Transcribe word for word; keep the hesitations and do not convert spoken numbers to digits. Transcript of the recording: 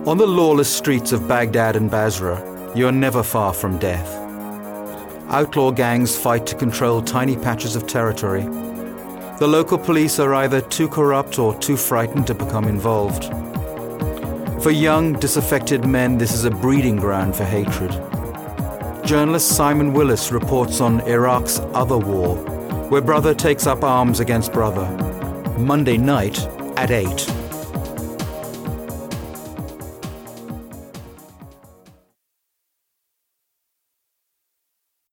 On the lawless streets of Baghdad and Basra, you're never far from death. Outlaw gangs fight to control tiny patches of territory. The local police are either too corrupt or too frightened to become involved. For young, disaffected men, this is a breeding ground for hatred. Journalist Simon Willis reports on Iraq's Other War, where brother takes up arms against brother. Monday night at eight.